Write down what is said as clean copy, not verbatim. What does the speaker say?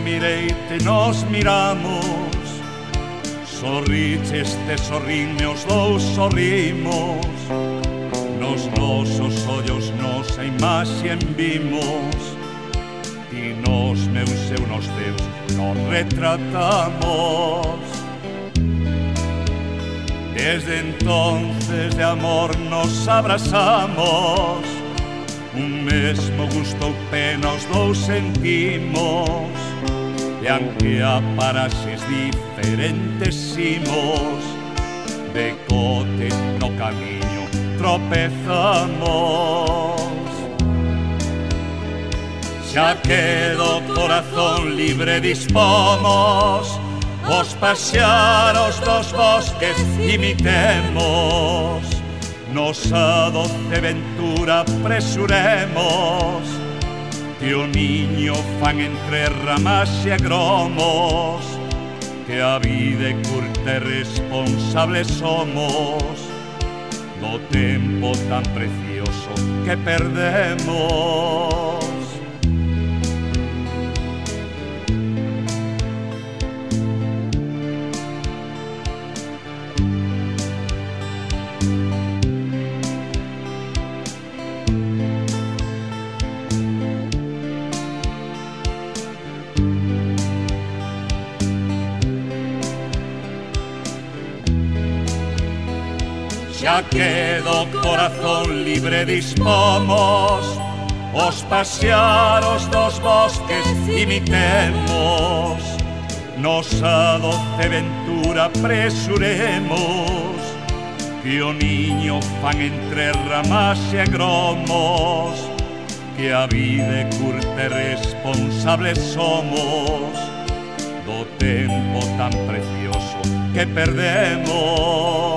mireite nos miramos, sorriches te sorrime, os dous sorrimos, nos nosos ollos nosa imaxe envimos, ti nos meus eu nos teus nos retratamos. Desde entonces de amor nos abrazamos, un mesmo gusto ou pena os dous sentimos, e aunque a paraxes diferentes imos, de cote no camiño tropezamos. Xa que do corazón libre dispomos, os paxaros dos bosques imitemos, nosa doce ventura apresuremos, que o niño fan entre ramas e gromos, que a vida é curta e responsable somos do tempo tan precioso que perdemos. Xa que do corazón libre dispomos, os paxaros dos bosques imitemos, nosa doce ventura apresuremos, que o niño fan entre ramas e gromos, que a vida é curta e responsable somos do tempo tan precioso que perdemos.